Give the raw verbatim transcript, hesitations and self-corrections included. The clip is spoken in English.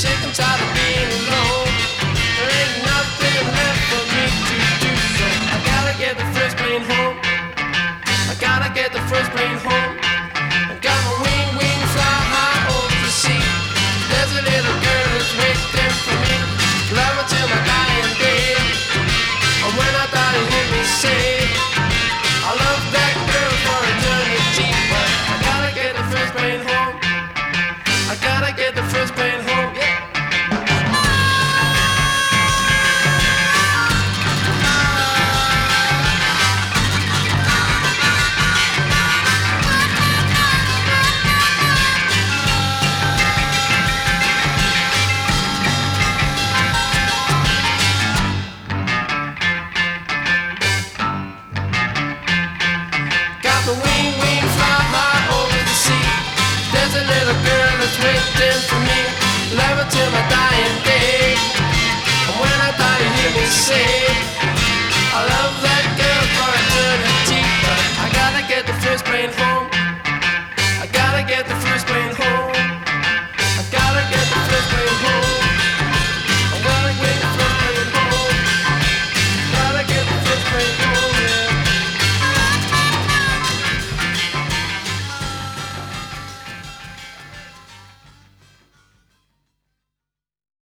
sick and tired of being alone. There ain't nothing left for me to do, so I gotta get the first plane home. I gotta get the first plane home. I got my wing, wing, fly high over the sea. There's a little girl that's waiting for me. Love her till my dying day. And when I die, you hear me say, I love that girl for eternity. But I gotta get the first plane home. I gotta get the first plane home. Yeah. The wing, wing, fly high over the sea. There's a little girl that's waiting for me. Love her till my dying day. And when I die, you hear me say,